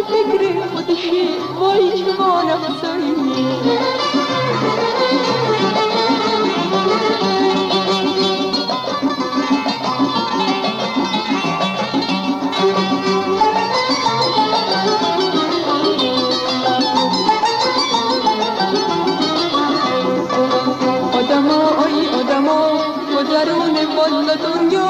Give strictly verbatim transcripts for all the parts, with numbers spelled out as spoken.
فکر خودشه وای چه وانمساییه. آدمای آدما گذرون والا دنیا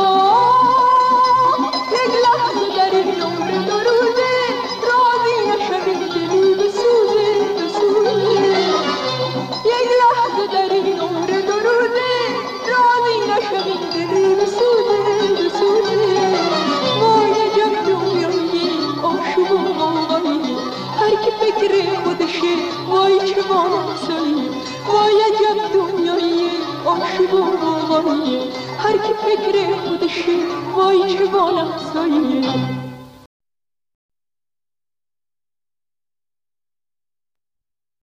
یک لحظه در این عمر دو روزه راضی نشویم دلی بسوزه بسوزه. یک لحظه در این عمر دو روزه راضی نشویم دلی بسوزه بسوزه. وای عجب دنیایی آشوب و غوغایی هر کی فکر خودشه وای چه وانمساییه. وای عجب دنیایی آشوب و غوغایی هر کی فکر خودشه وای چه وانمساییه.